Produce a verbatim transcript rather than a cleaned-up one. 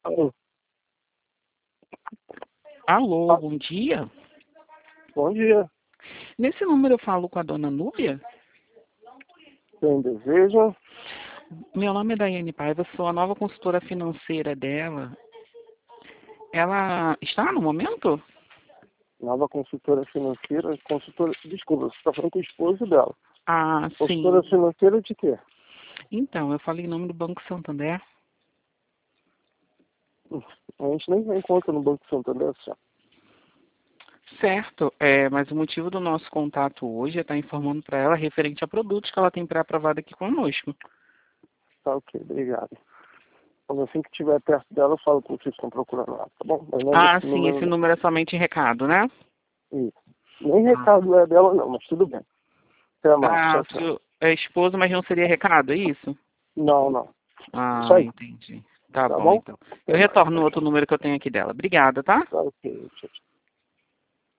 Alô, Alô, ah, bom dia. bom dia. Nesse número eu falo com a dona Núbia? Quem deseja? Meu nome é Daiane Paiva, sou a nova consultora financeira dela. Ela está no momento? Nova consultora financeira. Consultora. Desculpa, você está falando com o esposo dela. Ah, Consultora sim. financeira de quê? Então, eu falei em nome do Banco Santander. Hum, A gente nem vai encontrar no Banco Santander, só. Certo, é, mas o motivo do nosso contato hoje é estar informando para ela referente a produtos que ela tem pré-aprovado aqui conosco. Tá ok, obrigado. Quando assim que estiver perto dela, eu falo que vocês estão procurando lá, tá bom? Mas não é Ah, desse sim, número, esse não. número é somente recado, né? Isso. Nem Ah, recado é dela, não, mas tudo bem. Até mais, ah, tchau, o tchau. senhor é esposo, mas não seria recado, é isso? Não, não. Isso Ah, aí, entendi. Tá tá bom, bom? então. Eu Até mais, retorno tchau, no outro tchau. número que eu tenho aqui dela. Obrigada, tá? Tá ok, tchau, tchau.